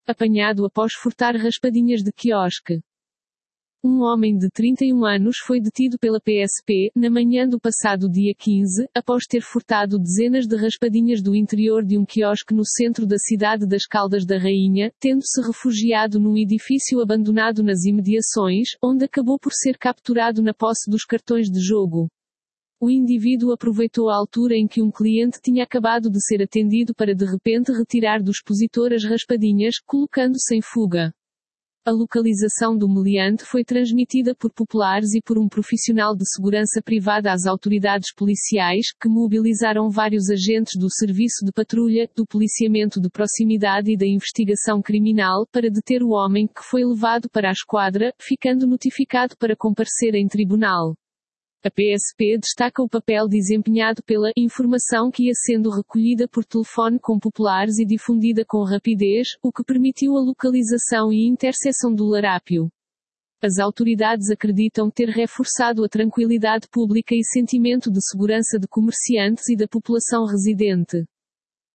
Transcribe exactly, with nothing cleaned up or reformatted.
apanhado após furtar raspadinhas de quiosque. Um homem de trinta e um anos foi detido pela P S P, na manhã do passado dia quinze, após ter furtado dezenas de raspadinhas do interior de um quiosque no centro da cidade das Caldas da Rainha, tendo-se refugiado num edifício abandonado nas imediações, onde acabou por ser capturado na posse dos cartões de jogo. O indivíduo aproveitou a altura em que um cliente tinha acabado de ser atendido para de repente retirar do expositor as raspadinhas, colocando-se em fuga. A localização do meliante foi transmitida por populares e por um profissional de segurança privada às autoridades policiais, que mobilizaram vários agentes do Serviço de Patrulha, do Policiamento de Proximidade e da Investigação Criminal, para deter o homem, que foi levado para a esquadra, ficando notificado para comparecer em tribunal. A P S P destaca o papel desempenhado pela informação que ia sendo recolhida por telefone com populares e difundida com rapidez, o que permitiu a localização e interseção do larápio. As autoridades acreditam ter reforçado a tranquilidade pública e sentimento de segurança de comerciantes e da população residente.